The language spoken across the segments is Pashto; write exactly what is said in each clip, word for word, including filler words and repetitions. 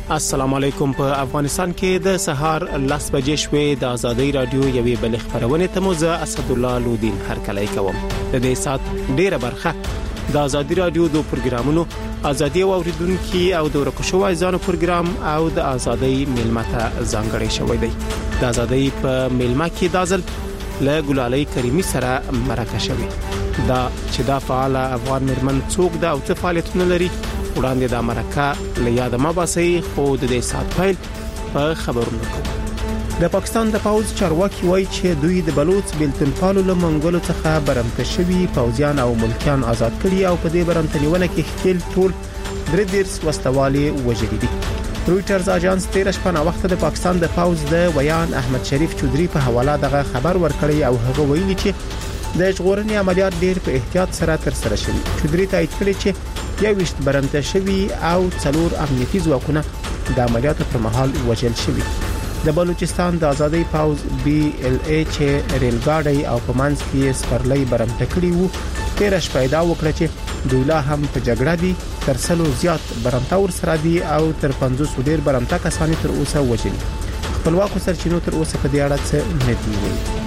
السلام علیکم. په افغانستان کې د سهار لس بجې شوې د ازادي رادیو یوې بل خبرونه ته موزه اسد الله لودین هر کله کوم. د دې سات ډیره برخه د ازادي رادیو د پروګرامونو ازادي اوریدونکو او د ورکشو ځانو پروګرام او د ازادي میلمته ځانګړی شوی دی. د ازادي په میلمه کې دازل له ګلالۍ کریمي سره مرکه شوی دا چې دا فعال افغان مرمن څوک دا او فعالیتونه لري وړاندې د امریکا له یاد ما باسي خو د دې سات فایل په خبرونو کې د پاکستان د پاوز چارواکي وایي چې دوی د بلوچ بلتنپالو له منګولو څخه برمته شوي پوځیان او ملکیان آزاد کړي او په دې برمتنیونه کې خپل ټول درې دیرس وسوالي وژلي دي. رويټرز اژانس تیر شپه نا وخت د پاکستان د پاوز د ویان احمد شریف چودري په حواله دغه خبر ورکړی او هغه ویلي چې د ژغورنې عملیات ډیر په احتیاط سره تر سره شوي. چودري تایید کړی چې یو وشت برمته شوی او څلور امنیتي ځواکونه د عملیاتو پر مهال وژل شوي. د بلوچستان د آزادۍ پاوز بي ال اي چې ریل ګاډي او په منځ کې سپرلۍ برمته کړي وو تیر شپه دا وکړه چې دوی لا هم په جګړه دي تر څلو زیات برمته ور سره دي او تر پنځوس ډیر برمته کسان تر اوسه وژلي. خپلواکو سرچینو تر اوسه په دې اړه څه نه دی ویلي.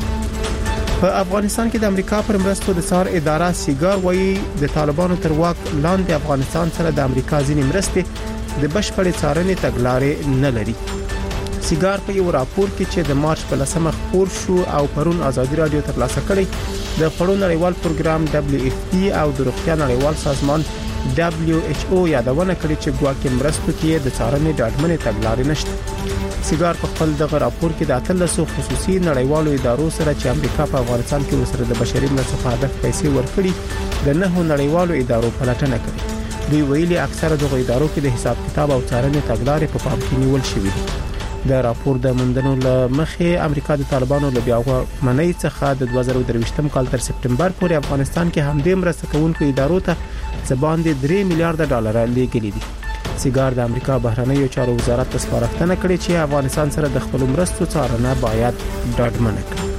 په افغانستان کې د امریکا پر مرستو د سار اداره سیګار وایي د طالبانو تر واک لاندې افغانستان سره د امریکا ځینې مرستې د بشپړې څارنې تګلارې نه لري. سیګار په یو راپور کې چې د مارچ په لسمه خپور شو او پرون ازادي رادیو ترلاسه کړی د خړو نړیوال پروګرام دبليو اف پی او د روغتیا نړیوال سازمان دبليو ایچ او یادونه کړې چې ګواکې مرستو کې د څارنې ډاډمنې تګلارې نشته. سیګار په خپل دغه راپور کې د اتلسو خصوصي نړیوالو ادارو سره چې امریکا په افغانستان کې وسره د بشري مرستو په هدف پیسې ورکړي د نهو نړیوالو ادارو پلټنه کړې. دوی ویلي اکثره دغه ادارو کې د حساب کتاب او څارنې تګلارې په پام کې نیول شوې دي. د راپور د مندنو لمخې امریکا د طالبانو له بیاغه منۍ څخه د دوه زره درویشتم کال تر سپټمبر پورې افغانستان کې همدې مرسته کوونکو ادارو ته ځبان د درې میلیارډ ډالر لیږلي دي. سیګار د امریکا بهرنیو چارو وزارت ته سپارښتنه کړې چې افغانستان سره د خپل مرستو څارنه باید ډاډمنه کړي.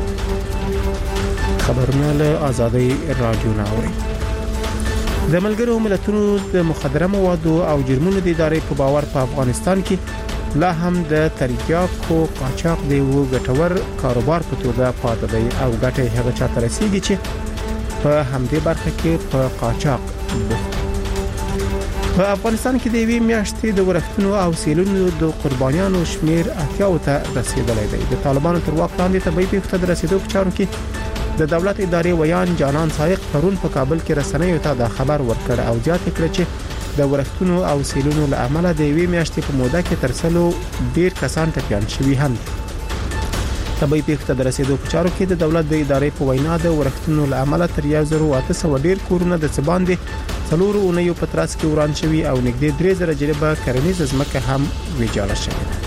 خبرونه له ازادي رادیو ناوړي. د ملګرو ملتونو د مخدره موادو او جرمونو د ادارې په باور په افغانستان کې لا هم د تریاکو قاچاق دی و ګټور کاروبار په توګه پاتې دی او ګټه هغه چاته رسیږي چې په همدې برخه کې په قاچاق بوخت. په افغانستان کې د یوې میاشتې د ورښتونو او سیلونو د قربانیانو شمیر اتیاو ته رسیدلی دی. د طالبانو تر واک لاندې طبي پیښو ته رسیدو په چارو کې د دولت ادارې ویان جانان سایق پرون په کابل کې رسنیو ته د خبر ورکړ او زیاته کړ چې د ورښتونو او سیلونو له امله د یوې میاشتې په موده کې تر څلو ډیر کسان ټپيان شوي هم. طبي پیښو ته رسیدو په چارو کې د دولت د ادارې په وینا د ورښتونو له امله تر یو زره اته سوه ډیر کورونه د څباندې څلورو اونیو په ترڅ کې وران شوي او نږدې درې زره جریبه کرنیزه ځمکه هم ویجاړه شوې ده.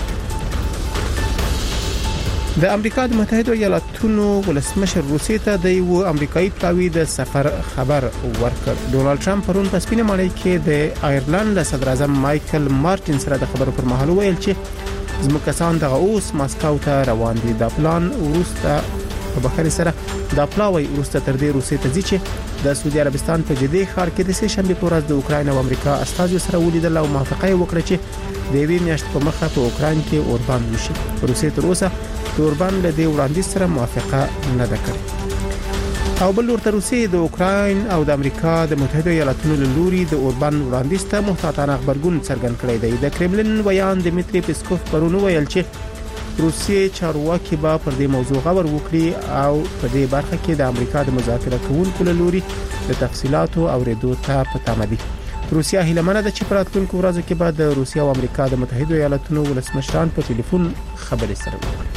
د امریکا د متحده ایالاتونو ولسمشر روسیې ته د یو امریکایي پلاوی د سفر خبر ورکړ. ډونالد ټرمپ پرون په سپینه ماڼۍ کې د آیرلند له صدر اعظم مایکل مارټین سره د خبرو پر مهال ویل چې زموږ کسان دغه اوس ماسکو ته روان دي. د پلان ورسته په بخاري سره د پلاوی ورسته تر دې روسیې ته ځي چې د سعودي عربستان په جدي ښار کې د سه شنبه په ورځ د اوکراین او امریکا استازو سره ولیدل او موافقه وکړه چې د یوې میاشتې په مخه په اوکراین کې اوربان وشي. روسیې تر اوسه د اوربان له دې وړاندیز سره موافقه نه ده کړې. او بل ورته روسیې د اوکراین او د امریکا د متحده ایالاتونو له لوري د اوربان وړاندیز ته محتاطانه خبرګون څرګند کړی دی. د کرملین ویان دمیتری پیسکوف پرون ویل چې روسیې چارواکي به پر دې موضوع غور وکړي او په دې برخه کې د امریکا د مذاکره کوونکو له لوري د تفصيلاتو اوریدو ته پټه دي. روسیا هیله منه ده چې په راتلونکو ورځو کې به د روسیا او امریکا د متحده ایالاتونو ولسمشران په ټلیفون خبرې سره وکړي.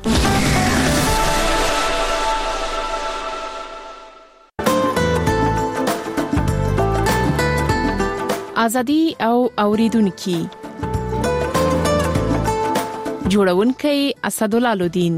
ازادي او اوریدونکو جوړونکي اسد الله لودین.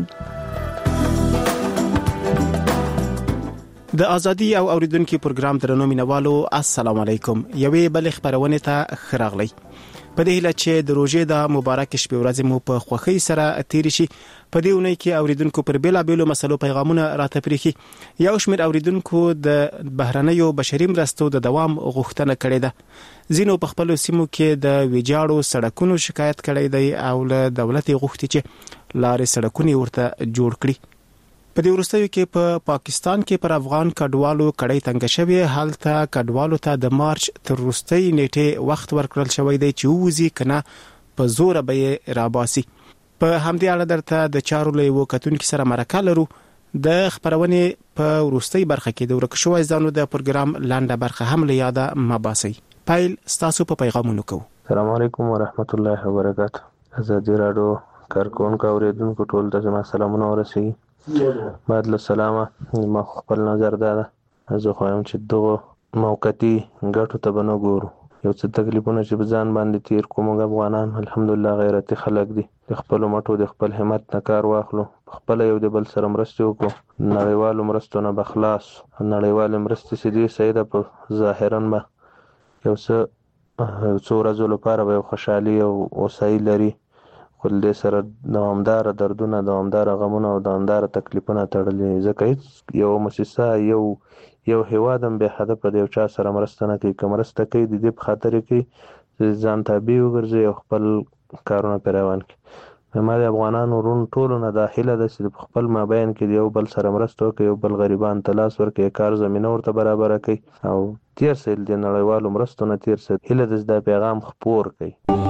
د ازادي او اوریدونکو پروګرام درنو مینوالو السلام علیکم. یوې بل خبرونه ته خراغلی. په دې هیله چې د روژې د مبارک شپې ورځې مو په خوښۍ سره تیر شي. په دې ونې کې اوریدونکو پر بیلا بیلو مسلو پیغامونه راته پریخي. یو شمېر اوریدونکو د بهرنیو بشري مرستو د دوام غوښتنه کړې ده. ځینو په خپل سیمو کې د ویجاړو سړکونو شکایت کړی دی او له دولت غوښتي چې لارې سړکونه ورته جوړ کړي. په دې وروستیو کې په پا پاکستان کې پر افغان کډوالو کډۍ تنګ شوی. حالته کډوالو ته د مارچ تر وروستۍ نیټه وخت ورکړل شوی دی چې ووزي کنه په زور به راباسي. په همدې اړه درته د چارو له یو کتونکو سره مرکه لرو. د خبرونې په وروستۍ برخه کې د ورک شوی ځانو د پروګرام لاندې برخه هم له یاده مباسي. پایل ستاسو په پیغامونو کو. السلام علیکم ورحمت الله وبرکاته. ازادي رادیو کارکونکو اوریدونکو ټول ته زما سلامونه ورسوي. بعد له سلامه ما خپل نظر دا ده زه خوایم چې دغه موقتی ګټو ته به نه ګورو. یو څه تکلیفونه چې په ځان باندې تیر کوم افغانان الحمدلله غیرتي خلک دي. د خپل مټو د خپل همت نه کار واخلو. خپل یو د بل سره مرسته وکړو. نړیوالو مرستو نه بخلاص. نړیوالو مرستې چې دي سیده په ظاهرا به یو څه څو ورځو لپاره به خوشحالي او اوسایي لري. خو دې سره دوامدار دردونه دوامدار غمونه او دوامدار تکلیفونه تړلي. ځکه هیڅ یو مؤسسه یو یو هیواد هم به هدف د یو چا سره مرسته نه کوي. که مرسته کوي د دې په خاطر کوي چې ځان تابع وګرځي او خپل کارونه پرې روان کړي. ما د افغانانو ورونو ټولو نه دا هیله ده چې په خپل مابین کې یو بل سره مرسته وکړي. یو بل غریبان ته لاس ورکړي. کار زمینه ورته برابره کړي او تیر سیل د نړیوالو مرستو نه تیر سیل هیله ده چې دا پیغام خپور کړي.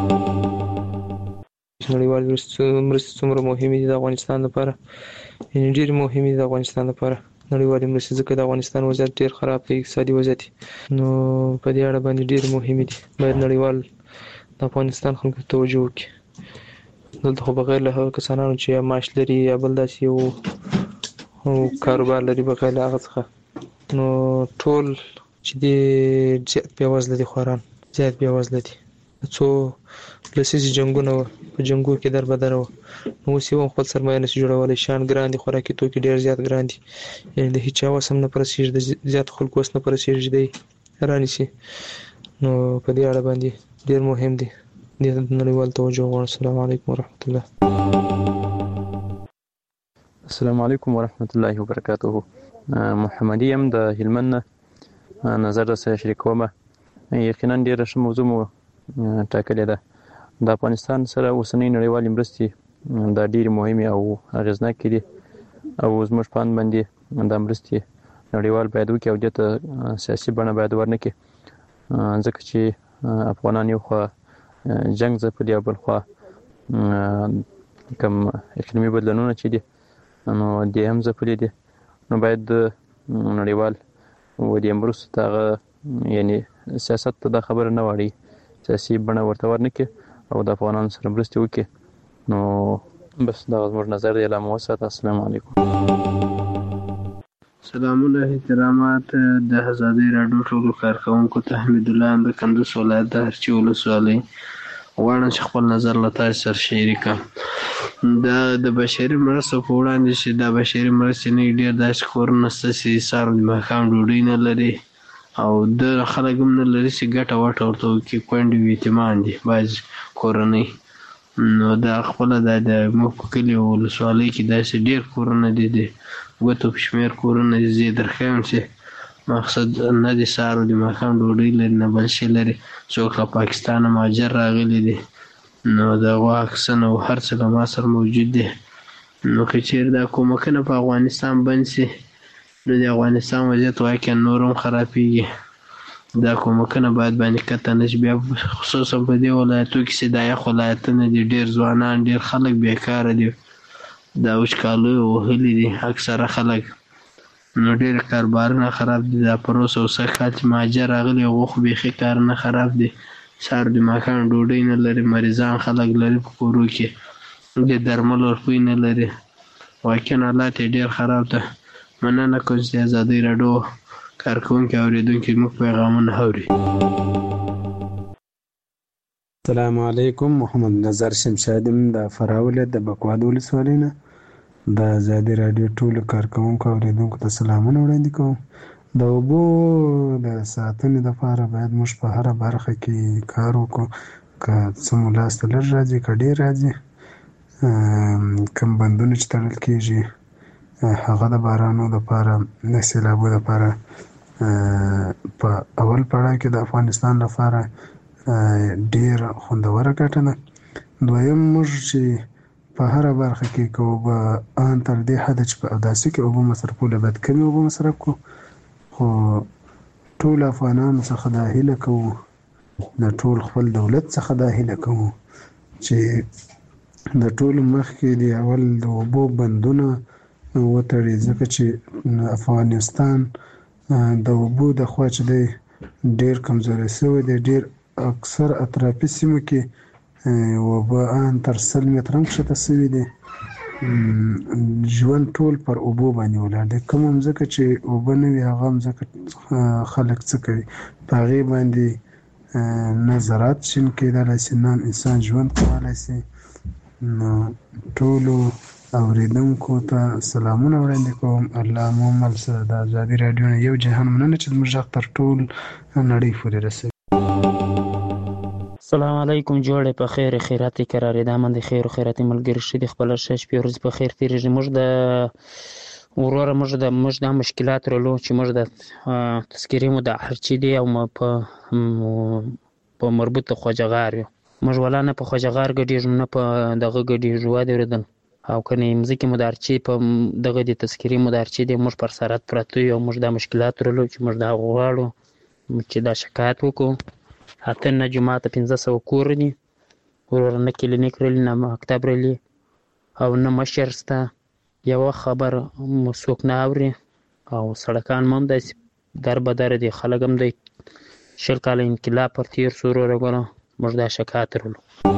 نړیوال مرستې څومره مهمې دي د افغانستان لپاره. یعنې ډېرې مهمې دي د افغانستان لپاره نړیوالې مرستې، ځکه د افغانستان وضعیت ډېر خراب دی، اقتصادي وضعیت. نو په دې اړه باندې ډېرې مهمې دي. باید نړیوال د افغانستان خلکو ته توجه وکړي. دلته خو بغیر له هغه کسانو چې یا معاش لري یا بل داسې یو کاروبار لري بغیر له هغه څخه، نو ټول چې دی زیات بېوزله دي، خواران زیات بېوزله دي. څو لسیزې جنګونه وه، په جنګو کې در بدره وه، نو اوس یو هم خپل سرمایه نشي جوړولی. شیان ګران دي، خوراکي توکي ډېر زیات ګران دي. یعنې د هېچا وس هم نه پرسېږي، د زیات خلکو وس نه پرسېږي چې دی رانیسي. نو په دې اړه باندې ډېر مهم دي، دې ته نړیوال توجه غواړم. السلام علیکم ورحمت الله. السلام علیکم ورحمت الله وبرکاته. محمدي یم د هلمند نه، نظر درسره شریکوم. یقینا ډېره ښه موضوع مو ټاکلې ده. د افغانستان سره اوسنۍ نړیوالې مرستې دا ډېرې مهمې او اغېزناکې دي او زموږ په اند باندې دا مرستې نړیوال باید وکړي او دې ته سیاسي بڼه باید ورنکړي، ځکه چې افغانان یو خوا جنګ ځپلي او بل خوا کوم اقلیمي بدلونونه چې دي نو دې هم ځپلي دي. نو باید نړیوال و دې مرستو ته هغه یعنې سیاست ته دا خبره نه واړي، سیاسي بڼه ورته ورنکړي او د افغانانو سره مرستې وکړي. نو بس دا زموږ نظر دی. لا مو وساته. السلام علیکم. سلامونه احترامات د ازادي راډیو ټولو کارکونکو ته. حمید الله د کندوز ولایت د هرچی ولسوالۍ غواړم چې خپل نظر له تاسو سره شریک کړم. دا د بشري مرستو په وړاندې چې دا بشري مرستې نه ډېر داسې کورونه شته چې سهار د ماښام ډوډۍ نه لري او د خلک هم نه لري چې ګټه وټه ورته وکړي. کونډې او یتیمان دي بعض کورنۍ. نو دا خپله دا د موږ په کلي او ولسوالۍ کې داسې ډېر کورونه دي، د ګوتو په شمېر کورونه دي. زه یې درښیم چې مقصد نه د سهار او د ماښام ډوډۍ لري نه بل شی لري. څوک له پاکستانه مهاجر راغلي دي، نو د هغو عکسونه او هر څه له ما سره موجود دي. نو که چېرې دا کومکونه په افغانستان بند شي نو د افغانستان وضعیت واقعا نور هم خرابېږي. دا کومکونه باید باندې کته نه شي. بیا خصوصا په دې ولایتو کې چې دا یخ ولایتونه دي، ډېر ځوانان ډېر خلک بېکاره دي، دا وچکالۍ وهلي دي اکثره خلک. نو ډېر کاروبارونه خراب دي. دا پر اوسه اوسه کال چې مهاجر راغلي هغو خو بیخي کارونه خراب دي. سهار د ماښام ډوډۍ نه لري، مریضان خلک لري په کورو کې، د درملو روپۍ نه لري. واقعا حالات یې ډېر خراب ده. مننه کوم چې ازادي راډیو کارکونکي اورېدونکي موږ پیغامونه اوري. السلام علیکم. محمد نظر شمشاد د فراه ولایت د بکواد ولسوالۍ نه. د ازادي راډیو ټولو کارکونکو اورېدونکو ته سلامونه وړاندې کوم. د اوبو د ساتنې لپاره باید موږ په هره برخه کې کار وکړو. که څه مو لاس ته لږ راځي که ډېر راځي، کوم بندونه چې تړل کېږي هغه د بارانو دپاره د سیلابو دپاره په اول پړاو کې د افغانستان لپاره ډېره خوندوره ګټه ده. دویم موږ چې په هره برخه کې که اوبه ان تر دې حده چې په اوداسه کې اوبه مصرفول باید کمې اوبه مصرف کړو، خو ټول افغانانو څخه دا هیله کوو، د ټول خپل دولت څخه دا هیله کوو چې د ټولو مخکې د اول د اوبو بندونه وتړي، ځکه چې افغانستان د اوبو د خوا چې دی ډېر کمزوری شوی دی. ډېر اکثر اطرافي سیمو کې اوبه ان تر سل متره هم کښته شوي دي. ژوند ټول پر اوبو باندې ولاړ دی. کومه مځکه چې اوبه نه وي هغه مځکه خلک څه کوي؟ په هغې باندې نه زراعت شین کېدلی شي، نه انسان ژوند کولی شي. نو ټولو اورېدونکو ته سلامونه وړاندې کوم. الله مو مل شه. د ازادي راډیو نه یو جهان مننه چې زموږ غږ تر ټول نړۍ پورې رسوي. السلام علیکم. جوړې په خیر خیراتي قرارې دا من د خیر او خیراتي ملګری شې د خپل شش په ورځ په خیر تیرېږي. موږ د وروره موږ د موږ د مشکلات رلو چې موږ د تذکرې مو د هرچی دی او په په مربوط خواجهغار یو موږ ولا نه په خواجهغار ګډېږو نه په دغه ګډېږو واده ورېدل او کنې مځکې مو د هرچی په دغه د تذکرې مو د هرچی دی موږ پر سرحد پراته یو. موږ د مشکلات رلو چې موږ دا غواړو چې دا شکایت وکړو. اته نه جماعت پنځه سوه کور دي وروره، نه کلینیک رلی نه مکتب رلی او نه مشر شته. یوه خبر څوک نه اوري او سړکان هم داسې در بدره دي. خلک هم دی شل کاله انقلاب پر تېر شو وروره ګوره موږ دا شکایت رلو.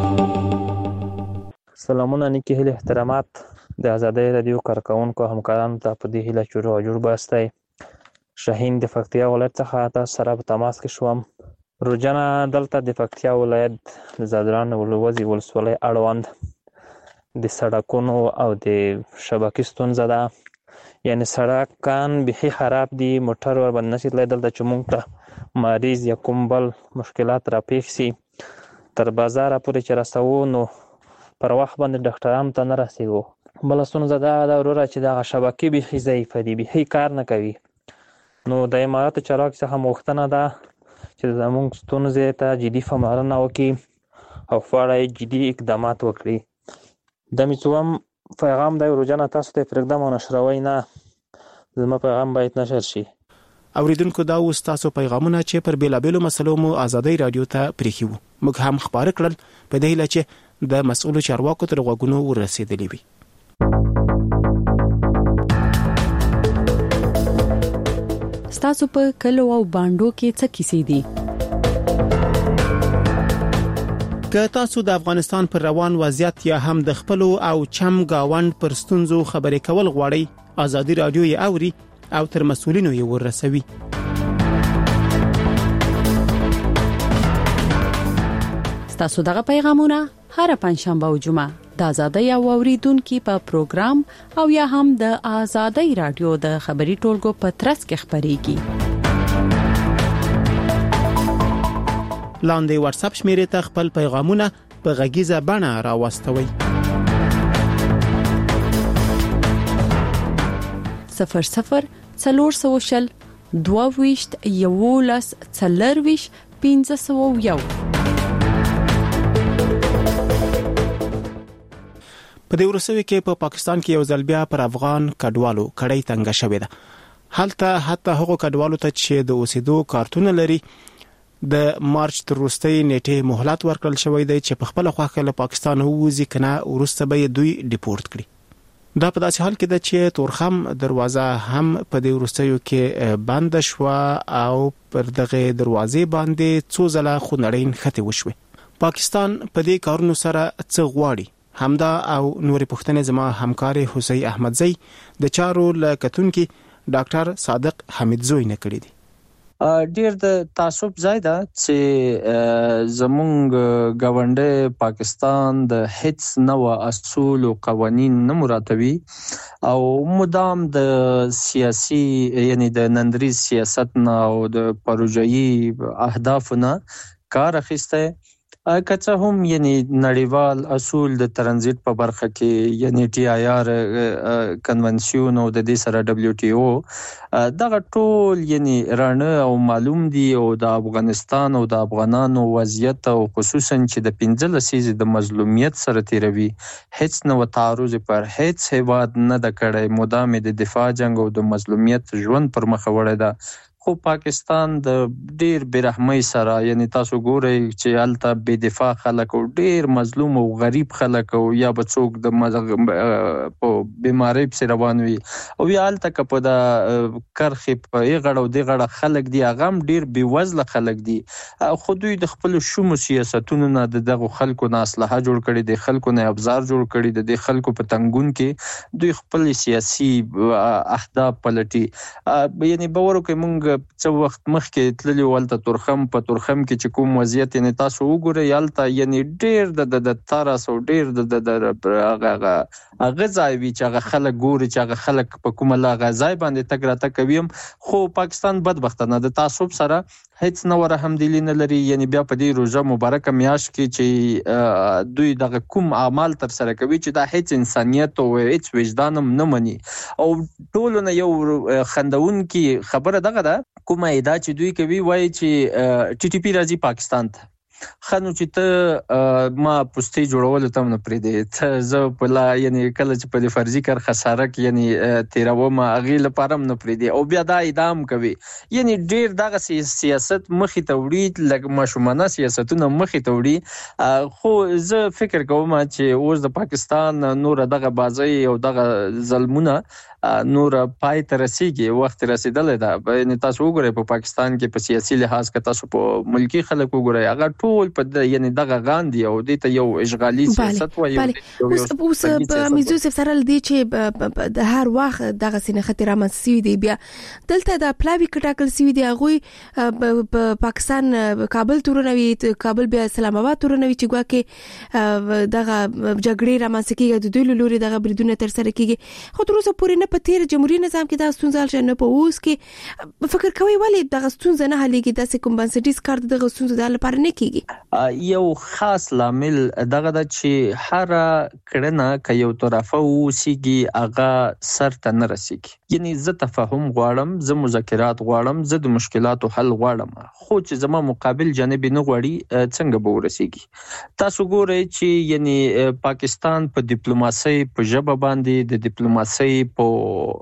سلامونه، نیکې هیلې احترامات د ازادۍ راډیو کارکوونکو همکارانو ته په دې هیله چې روغ جوړ باستی. شاهین د پکتیا ولایت څخه تاسو سره په تماس کې شوم. روجنه دلته د پکتیا ولایت د زادران ولوزي ولسوالۍ اړوند د سړکونو او د شبکې ستونزه ده. یعنې سړکان بیخي خراب دي، موټر ورباندې نشي تللی. دلته چې موږ ته مریض یا کوم بل مشکلات راپېښ شي تر بازاره پورې چې رسوو نو پر وخت باندې ډاکټرانو ته نه رسېږو. بله ستونزه دا ده وروره چې دغه شبکې بیخي ضعیفه دي، بیخي کار نه کوي. نو د اماراتو چارواکو څخه غوښتنه ده چې زموږ ستونزې ته جدي پاملرنه وکړي او په اړه یې جدي اقدامات وکړي. د مې څوم پیغام دی روجنه تاسو ته پرېږدم او نشروئ نه، زما پیغام باید نشر شي. اوریدونکو دا اوس تاسو پیغامونه چې پر بیلابیلو مسلو مو ازادۍ راډیو ته پرېښي وو موږ هم خپاره کړل په دې هیله چې د مسؤلو چارواکو تر غوږونو ورسېدلي وي. ستاسو په کلو او باندو کې څه کیسې دي؟ که تاسو د افغانستان پر روان وضعیت یا هم د خپلو او چم گاوند پر ستونزو خبرې کول غواړئ، ازادي راډیو یې اوري او تر مسؤلینو یې ورسوي. ستاسو دغه پیغامونه هر پنځشنبه او جمعه د ازادۍ او اوریدونکو په پروګرام او یا هم د ازادۍ رادیو د خبري ټولګو په ترڅ کې خبريږي. لاندې واتس اپ شمیرې ته خپل پیغامونه په غږیزه بڼه راوستوي. صفر صفر څلور سوشل دوه ویشت یولس څلور ویشت پنځه سوه یو. په دې ورسوي کې په پاکستان کې یو ځل بیا پر افغان کډوالو کډۍ تنګه شوې ده. هلته حتی هغو کډوالو ته چې د اوسېدو کارتونه لري د مارچ تر وروستۍ نیټې مهلت ورکړل شوی دی چې په خپل خواخه له پاکستان ووځي کنه وروسته به دوی ډیپورت کړي. دا په داسې حال کې ده چې تورخم دروازه هم په دې وروستیو کې بند شو او پر دغه دروازې باندې څو ځله خونړۍ نښتې وشوې. پاکستان په دې کارونو سره څه غواړي؟ همدا او نورې پوښتنې زما همکار حسین احمدزی د چارو لکتونکي ډاکټر صادق حمیدزوی نه کړی دي. ډیر د تعصب ځای ده چې زمونږ ګاونډي پاکستان د هیڅ نوع اصول او قوانین نه مراتبي او مدام د سیاسي یعنی د نندري سیاست نه او د پروژوي اهداف نه کار اخیسته که څه هم یعنی نړیوال اصول د ترانزیت په برخه کې یعنی ټي آی آر کنونسیون او د دې سره دبليو ټي او دغه ټول یعنی رانه او معلوم دي او د افغانستان او د افغانانو وضعیت او خصوصا چې د پنځه لسیزې د مظلومیت سره تیروي هیڅ نو تعرض پر هیڅ هیواد نه د کړی مدام د دفاع جنگ او د مظلومیت ژوند پر مخ وړی ده خو پاکستان د ډیر برحمۍ سره یعنی تاسو ګورئ چې هلته بې دفاع خلک او ډیر مظلوم او غریب خلک او یا به څوک د په بیمارۍ پسې روان وي او یا هلته که په د کرښې په یې غړه او دې غړه خلک دي هغه هم ډیر بېوزله خلک دي خو دوی د خپلو شومو سیاستونو نه د دغو خلکو نه اسلحه جوړ کړي د خلکو نه ابزار جوړ کړي د دې خلکو په تنګون کې دوی خپل سیاسي اهداف پلټي یعنی باور وکړئ موږ څو وخت مخکې تللی ولته تورخم په تورخم کې چې کوم وضعیت یعنی تاسو وګورئ هلته یعنی ډیر د د ترس او ډیر د د هغه هغه ځای وي چې هغه خلک ګوري چې هغه خلک په کومه هغه ځای باندې تګ راتګ کوي خو پاکستان بدبختانه د تعصب سره هیڅ نو رحمدلی نه لري یعنی بیا په دې روزه مبارکه میاشت کې چې دوی دغه کوم اعمال تر سره کوي چې دا هیڅ انسانیت او هیڅ وجدان نه مني او ټول نه یو خندون کې خبره دغه ده کومه ادعا چې دوی کوي وایي چې ټي ټي پی راځي پاکستان ته خنو چې ته ما پوسټي جوړول ته نه پریدي ته زه په لا یعنی کله چې په فرضي کار خساره کې یعنی تیرو ما اغه لپاره نه پریدي او بیا دا ادام کوي یعنی ډیر دغه سیاست مخې ته وړي لکه مشمنه سیاستونه مخې ته وړي خو زه فکر کوم چې اوس د پاکستان نور دغه بازي او دغه ظلمونه نور پای ته رسیږي وخت رسیدلې ده یعنی تاسو وګورئ په پاکستان کې په سیاسي لحاظ کې تاسو په ملکی خلک وګورئ هغه ټول په یعنی دغه غاندي او د ته یو اشغالي سیاست وایي اوس اوس په میزوس سره د چې د هر وخت دغه سینه خطر رامنځته دی بیا دلته د پلاوی کټاکل سوي دی هغه په پاکستان کابل تورنوي کابل بیا اسلام آباد تورنوي چې ګواکې دغه جګړې رامنځته کیږي د دوی لوري دغه بریدونه تر سره کیږي خو تر اوسه پورې نه په تیر جمهوریت نظام کې دا ستونزه حل نه په اوس کې فکر کوي ولې دغه ستونزه نه حلېږي داسې کوم بنسټیز کار دغه ستونزه د لپاره نه کیږي یو خاص لامل دغه د چې هر کړنه ک یو طرفه وسیږي هغه سر ته نه رسیږي یعنی زه تفاهم غواړم زه مذاکرات غواړم زه د مشکلاتو حل غواړم خو چې زما مقابل جانب نه غواړي څنګه به ورسیږي تاسو ګورئ چې یعنی پاکستان په ډیپلوماسي په ژبه باندې د ډیپلوماسي په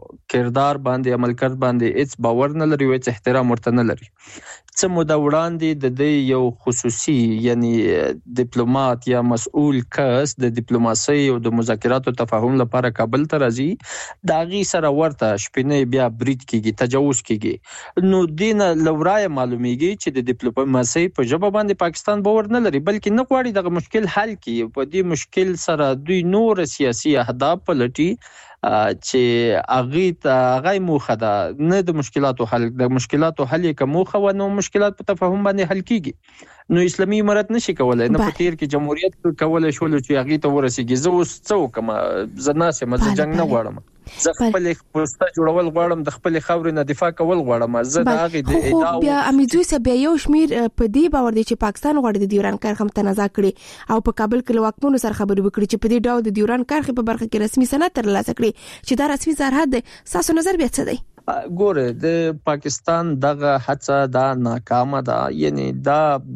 کردار باندې عمل کړ باندې هیڅ باور نه لري او هیڅ احترام ورته نه لري څه موده وړاندې د دې یو خصوصي یعنی ډیپلوماټ یا مسؤل کس د ډیپلوماسي او د مذاکراتو تفاهم لپاره کابل ته راځي دا غي سره ورته شپنه بیا برید کیږي تجاوز کیږي نو دینه لورای معلومیږي چې د ډیپلوماسي په ژبه باندې پاکستان باور نه لري بلکې نه غواړي دغه مشکل حل کړي په دې مشکل سره دوی نور سیاسي اهداف پلټي چې اغه ته هغه موخه ده نه د مشکلاتو حل د مشکلاتو حل کوم موخه و نو مشکلات په تفاهم باندې حل کیږي نو اسلامي امارت نشي کولای نه په تیر کې جمهوریت کولای شول چې هغه ته ورسیږي زه اوس څو کوم زناسه مزه جنگ نه غواړم زه خپل پوسټه جوړول غواړم د خپل خاورې نه دفاع کول غواړم زه د هغه د ادعا بیا امیدوي سه بیا یو شمیر په دې باور دي چې پاکستان غواړي د ډیوران کرښه متنازع کړي او په کابل کې واکمنو سره خبرې وکړي چې په دې ډول د ډیوران کرښه په برخه کې رسمي سند ترلاسه کړي چې دا رسمي سرحد دی تاسو نظر بیا څه دی ګوره د پاکستان دغه هڅه دا ناکامه ده یعنی دا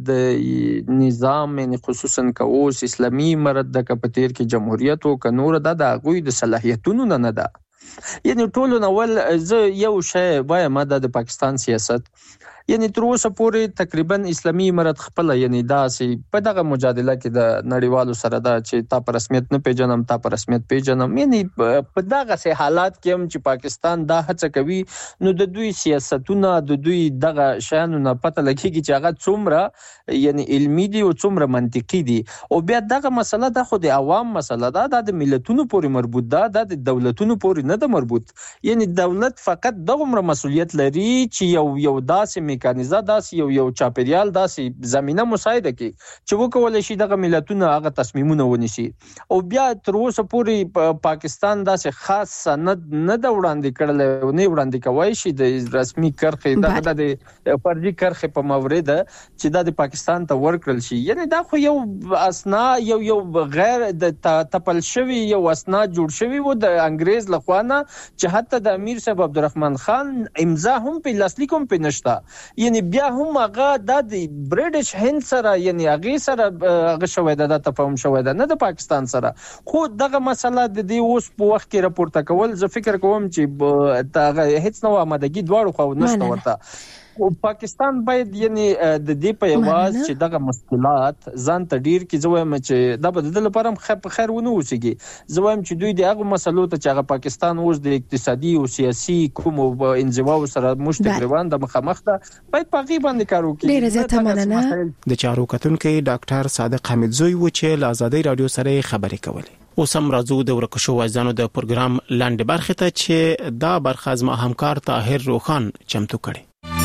د نظام یعنی خصوصا که اوس اسلامي امارت د کپتیر کې جمهوریت او ک نور د غوی د صلاحیتونو نه نه ده یعنی ټول نو ول زه یو شی وایم د پاکستان سیاست یعنی تر اوسه پورې تقریبا اسلامي امارت خپل یعنی داسې په دغه مجادله کې د نړیوالو سره دا چې تا پر رسمیت نه پیژنم تا پر رسمیت پیژنم یعنی په دغه سه حالات کې هم چې پاکستان دا هڅه کوي نو د دوی سیاستونه د دوی دغه شانو نه پته لګیږي چې هغه څومره یعنی علمي دي او څومره منطقي دي او بیا دغه مسله د خو د عوام مسله ده د ملتونو پورې مربوط ده د دولتونو پورې نه ده مربوط یعنی دولت فقط دغه مسؤلیت لري چې یو یو داسې میکانیزه داسې یو یو چاپیریال داسې زمینه مساعده کړي چې وکولای شي دغه ملتونه هغه تصمیمونه ونیسي. او بیا تر اوسه پورې پاکستان داسې خاص سند نه د وړاندې کړل نه وړاندې کوي شي د رسمي کرخې دغه د فرضي کرخې په مورد چې د پاکستان ته ورکړل شي. یعنی دا خو یو اسنا یو یو غیر د تپل شوی یو اسنا جوړ شوی و د انګريز لخوا نه چې حتی د امیر صاحب عبدالرحمن خان امضا هم په لاسلیک هم په نشتا. یعنی بیا هم هغه د برټش هند سره یعنی هغه سره هغه شوی د تفاهم شوی د نه د پاکستان سره. خو دغه مسله د دې اوس په وخت کې راپورته کول زه فکر کوم چې دغه هیڅ نو آمادګي دواړو خو نشته ورته. او پاکستان باید یعنی د دې په یواز چې دغه مشکلات ځان ته ډیر کې زویم چې د بدل لپاره هم په خیر ونه وسیږي. زویم چې دوی د هغه مسلو ته چې هغه پاکستان اوس د اقتصادي او سیاسي کوم انزوا سره مشتګروان د مخامخ ده باید په غي باندې کار وکړي. ډیر زیاته مننه. د چارو کتونکو ډاکټر صادق حمید زوی و چې له آزادۍ رادیو سره خبرې کولې. اوس هم راځو د ورکشو وایزانو د پروګرام لاندې برخه ته چې دا برخه زما همکار طاهر روخان چمتو کړي.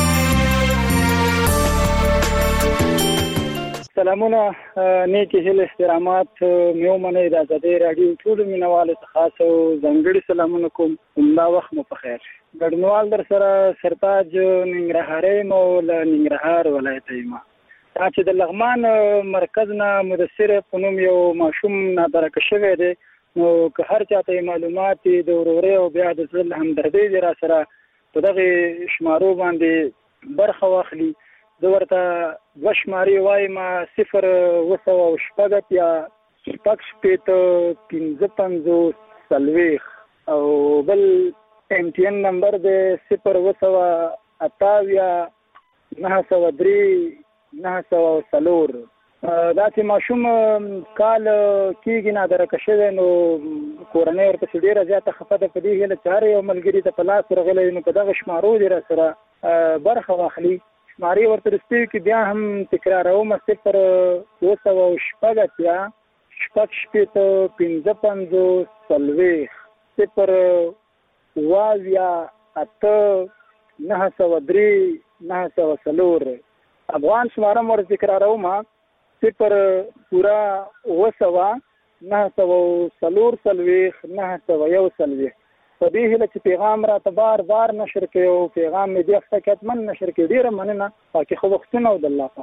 سلامونه نیکی هیله احترامات میو منه د آزادۍ رادیو ټول مینوال ته خاص او ځانګړي سلامونه کوم. همدا وخت مو په خیر. ګډنوال در سره سرتاج ننګرهاري مو له ننګرهار ولایت ایما دا چې د لغمان مرکز نه مدثر په نوم یو ماشوم نادرک شوی دی. نو که هر چاته معلومات د وروري او بیا د زل همدردي دی را سره په دغه شمارو باندې برخه واخلي. د ورته دوه شماري وایم صفر وسو او شپږ یا شپږ شپېته پنځه پنځوس څلوېښت او بل ایم ټي ان نمبر د صفر وسو اتاویا نهه سوه درې نهه سوه څلور. دا چې ماشوم کال کېږي نادرکه شوی نو کورنۍ ورپسې ډېره زیاته خفه ده. په دې هیله چې هر یو ملګري ته په لاس ورغلی نو په دغه شمارو دې را سره برخه واخلي. شماري ورته رسېږي کې بیا هم تکراروم صفر اووه سوه شپږ اتیا شپږ شپېته پنځه پنځوس څلوېښت صفر اووه اویا اته نهه سوه درې نهه سوه څلور. افغان شماره م ورته تکراروم صفر پوره اووه سوه نهه سوه څلور څلوېښت نهه سوه یو څلوېښت. په دې هیله چې پیغام راته بار بار نشر کړي او پیغام مې دې هفته کې اتمن نشر کړي. ډېره مننه. پاکې خو وختونه او د الله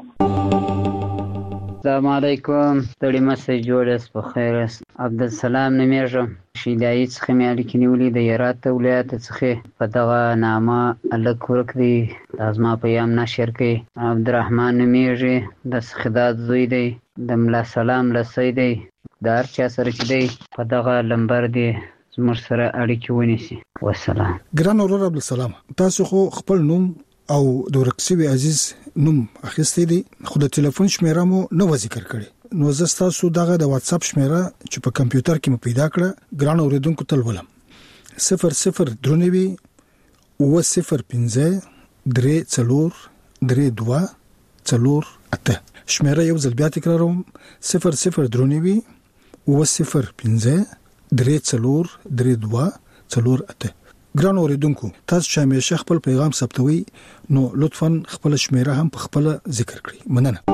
پامان. السلام علیکم. ستړي مسئ جوړس په خیر است. عبدالسلام نمیږم. شیدایي څخه مې اړیکې نیولې د هرات ولایت څخه په دغه نامه الک ورک دی د ازما پیام نشر کړي. عبدالرحمن نمیږي د سخداد زوی دی د ملا سلام لسی دی د هر چا سره چې دی په دغه لمبر دی زموږ سره اړیکې ونیسي. والسلام. ګران اورور عبدالسلام تاسو خو خپل نوم او د ورکسوي عزیز نوم اخیستی دی خو د ټلیفون شمیره مو نو ذکر کړي. نو زه تاسو دغه د واتس اپ شمیره چې په کمپیوټر کې مو پیدا کړه ګران اوریدونکو تل ولم صفر صفر درنوي اووه صفر پنځه درې څلور درې دوه څلور اته. شمیره یو ځل بیا تکراروم صفر صفر درنوي اووه صفر پنځه درې څلور درې دوه څلور اته. ګران اوریدونکو تاسو چې همیشه خپل پیغام ثبتوي نو لطفا خپل شمیره هم په خپل ذکر کړئ.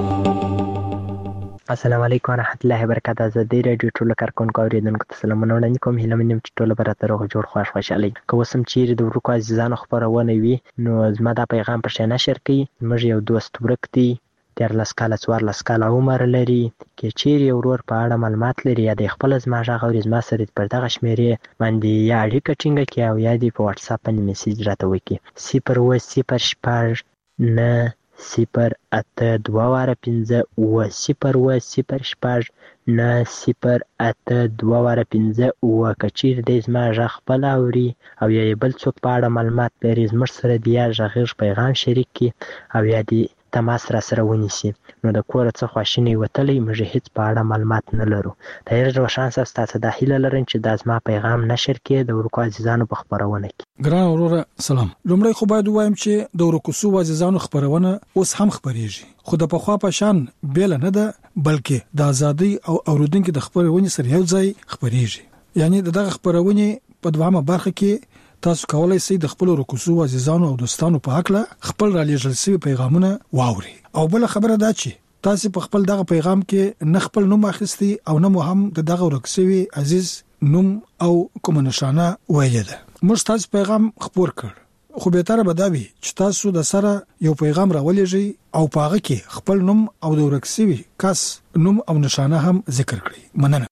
مننه. السلام علیکم ورحمت الله وبرکاته. آزادۍ رادیو ټول کارکونکو اوریدونکو ته سلامونه وړاندې کوم. هیله مې چې ټول به راته روغ جوړ خوښ خوشحالي. که اوس هم چیرې د ورکو عزیزانو خپرونه وي نو زما دا پیغام په شان نشر کړئ. موږ یو دوست ورک دی دیارلس کاله څوارلس کاله عمر لري. کې چیرې یو ورور په اړه معلومات لري یا د خپل زما غږ اوري زما سره پر دغه شمیرې باندې یا اړیکه ټینګه کړي او یا دې په واتس اپ باندې میسج راته وکړي. صفر اووه صفر شپږ نه صفر اته دوه واره پنځه اووه صفر اووه صفر شپږ نه صفر اته دوه واره پنځه اووه. که چیرې دی زما غږ خپل اوري او یا بل څوک په اړه معلومات لري زموږ سره د یا غږیز پیغام شریک کړي او یا دې تماس را سره ونیسي. نو د کوره څه خواشینی وتلی موږ هیڅ په اړه معلومات نه لرو. طاهر روشان صاحب تاسو د هیله لرم چې د ازما پیغام نشر کړي د ورکو عزیزانو په خبرونه کې. ګران وروره سلام. لومړی خو باید وایم چې د ورکو عزیزانو خبرونه اوس هم خبريږي خو د پخوا په شان بیل نه ده بلکې د ازادي او اوریدونکو د خبرونه سره یو ځای خبريږي. یعنی دغه خبرونه په دوامه برخه کې تاسو کولای شئ د خپل رکوسو عزیزانو او دوستانو په حق له خپل را لېږل شوی پیغامونه واوري. او بل خبره دا چې تاسو په خپل دغه پیغام کې نه خپل نوم اخیستی او نه مو هم د دغه ورکسوي عزیز نوم او کوم نشانه ویل ده. موږ تاسو پیغام خبر کړ، خو به تر به دا وي چې تاسو د سره یو پیغام راولېږئ او پاغه کې خپل نوم او د ورکسوي کس نوم او نشانه هم ذکر کړئ. مننه.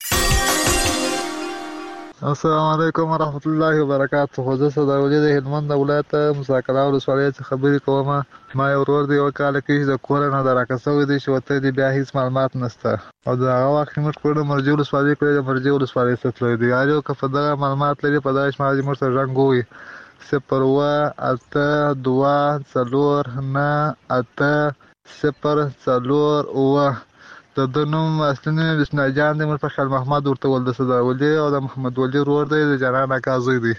السلام علیکم ورحمت الله وبرکاته. خو زه صدرولي د هلمند ولایت مساکلا ولسوالۍ څخه خبرې کوم. ما یو ورور دی یو کال کې د کور نه دراکسوي دي چې وته دی بیا هیڅ معلومات نشته او دا هغه وخت موږ کړو مرجو ولسوالۍ کړو د مرجو ولسوالۍ څخه دی یارو که په دغه معلومات لري په داش مالي مرسته رنګوي صفر و اته دوا څلور نه اته صفر څلور و د دنوم اصلي بسم جان د مرفخ محمد ورته ول د صدا ولي او د محمد ولی ورور دی د جنان کازوی دی.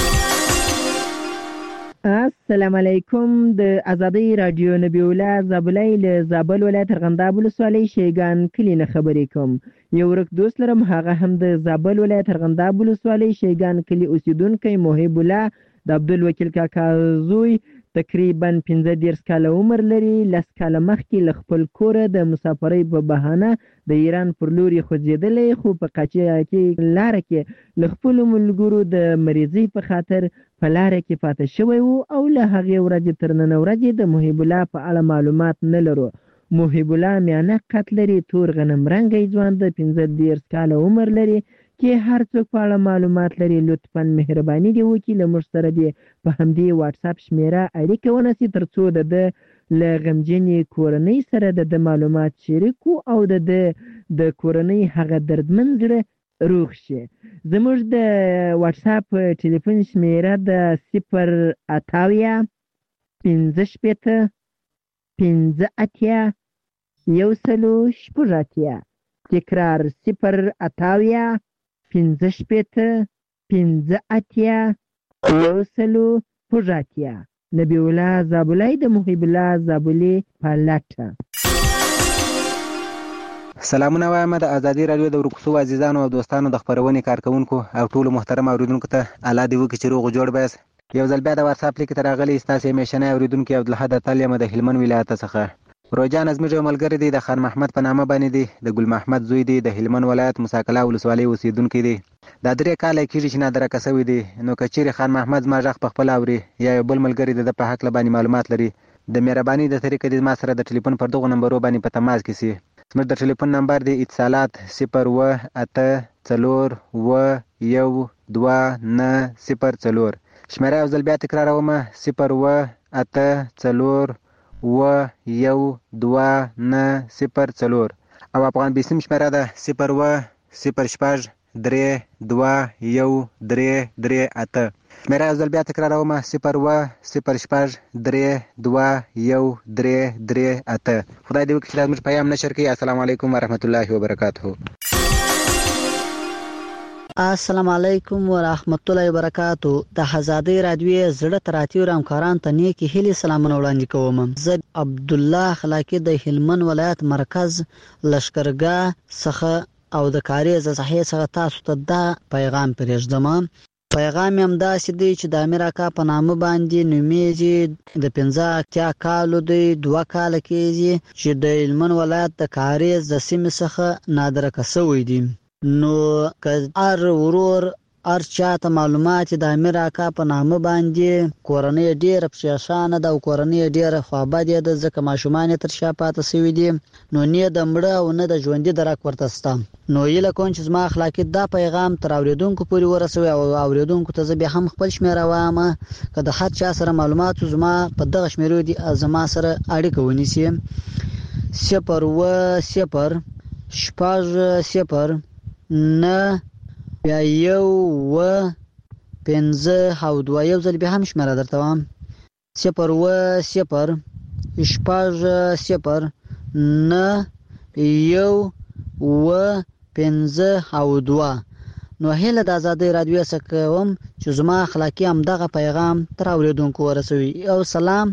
السلام علیکم. د ازادي رادیو نبی الله زابلای له زابل ولایت ارغنداب ولسوالۍ شیګان کلی نه خبرې کوم. یو ورک دوست لرم، هغه هم د زابل ولایت ارغنداب ولسوالۍ شیګان کلی اوسیدونکو محب الله د عبدالوکیل کاکا زوی تقریبا پنځه دېرش کاله عمر لري. لس کاله مخکې له خپل کوره د مسافرۍ په بهانه د ایران پر لور یې خوځېدلی، خو په قاچه کې لاره کې له خپلو ملګرو د مریضۍ په خاطر په لاره کې پاتې شوی و او له هغې ورځې تر نن ورځې د محب الله په اړه معلومات نه لرو. محب الله میانه قد لري، تور غنم رنګی ځوان د پنځه دېرش کاله عمر لري. کې هر څوک په اړه معلومات لري لطفا مهرباني دی وکړي له موږ سره دی په همدې واتس اپ شمیره اړیکه ونیسي ترڅو د د له غمجنې کورنۍ سره د معلومات شریکو او د د کورنۍ هغه دردمن زړه روغ شي. زموږ د واتس اپ ټلیفون شمیره د صفر اتاویا پنځه شپېته پنځه اتیا یو سلو شپږ اتیا. تکرار صفر اتاویا پنځه شپېته پنځه اتیا یو سلو شپږ اتیا. نبی الله زابلای د محب الله زابلي په لټه. سلامونه وایم د ازادي رادیو د ورکوسو عزیزانو او دوستانو د خبرونې کارکونکو او ټولو محترم اوریدونکو ته الله دې وکړي چې روغ جوړ بس. یو ځل بیا د واتس اپ لیک ته راغلی ستاسو میشنه اوریدونکو عبدالحد تل یم د هلمند ولایت څخه. روجان زموږ یو ملګری دی د خان محمد په نامه باندې دی، د ګل محمد زوی دی، د هلمند ولایت مساکلا ولسوالۍ اوسیدونکی دی. دا درې کاله کېږي چې نادرکه شوی دی. نو که چیرې خان محمد زما غږ په خپل اوري یا یو بل ملګری د په حق باندې معلومات لري د مهرباني د طریقې د ما سره د ټلیفون پر دغه نمبرو باندې په تماس کې سي. زموږ د ټلیفون نمبر دی اتصالات صفر و اته څلور و یو دوه نه صفر څلور. شمیره یو ځل بیا تکراروم صفر و اته څلور و یو دوه نه صفر څلور او افغان بیسیم شمیره ده صفر و صفر شپږ درې دوه یو درې درې اته. شمیره یو ځل بیا تکراروم صفر و صفر شپږ درې دوه یو درې درې اته. خدای دې وکړي چې زموږ پیغام نشر کړي. السلام علیکم ورحمت الله وبرکاته. السلام علیکم ورحمت الله وبرکاتو. د ازادي رادیو زړه تراتیو همکاران ته نیکی هیلې سلامونه وړاندې کوم. زه عبد الله خلاقی د هلمند ولایت مرکز لشکرګاه څخه او د کاریز صحیح څخه تاسو ته دا پیغام پرېږدم. پیغام هم داسې دی چې د امیر اکا په نامه باندې نومیږي، د پنځه اتیا کالو دی، دوه کاله کېږي چې د هلمند ولایت د کاریز د سیمې څخه نادرکه شوی دی. نو که هر ورور هر چاته معلومات د امیر اکا په نامه باندې کورنۍ ډېره پریشانه ده او کورنۍ ډېره خوابدې ده ځکه ماشومان یې تر شا پاته شوي دي، نو نه د مړه او نه د ژوندي درک ورته شته. نو هیله کوم چې زما اخلاقي دا پیغام تر اورېدونکو پورې ورسوي او اورېدونکو ته زه بیا هم خپل شمېره وایم که د هر چا سره معلومات زما په دغه شمېرو دي زما سره اړیکه ونیسي. صفر و صفر شپږ صفر نه بیا یو و پنځه او دوه. یو ځل بیا هم شمېره درته وایم صفر و صفر شپږ صفر نه یو و پنځه او دوه. نو هیله د ازادي رادیو څخه کوم چې زما اخلاقي همدغه پیغام تر اورېدونکو ورسوي. او سلام.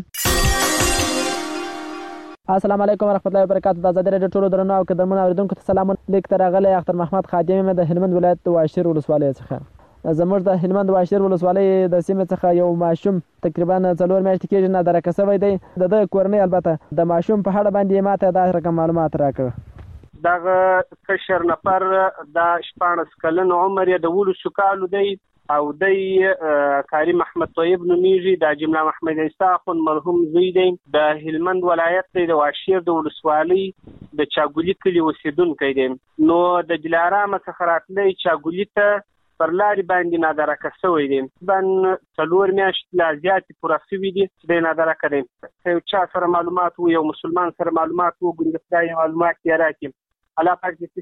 السلام علیکم ورحمت الله وبرکاتو. د ازادي رادیو ټولو درنو او قدرمنو اوریدونکو ته سلام. لیک ته راغلی اختر محمد خادم د هلمند ولایت د واشیر ولسوالۍ څخه. زموږ د هلمند واشیر ولسوالۍ د سیمې څخه یو ماشوم تقریبا څلور میاشتې کېږي نادرکه شوی دی. د ده کورنۍ البته د ماشوم په اړه باندې ماته دا رقم معلومات راکړه. دغه کشر نفر د شپاړس کلن عمر یې د ولسو کالو دی او دی کاری محمد طیب نومیږي، د جمله محمد عیسی اخون مرحوم زوی دی، د هلمند ولایت دی، د واشیر د ولسوالۍ د چاګولي کلي اوسیدونکی دی. نو د دلارام څخه راتلی چاګولي ته پر لارې باندې نادرکه شوی دی. بن څلور میاشتې لا زیاتې پوره شوي دي چې دی نادرکه دی. یو چا سره معلومات و، یو مسلمان سره معلومات و، ګوندې خدای معلومات یې راکړي. الله پاک دې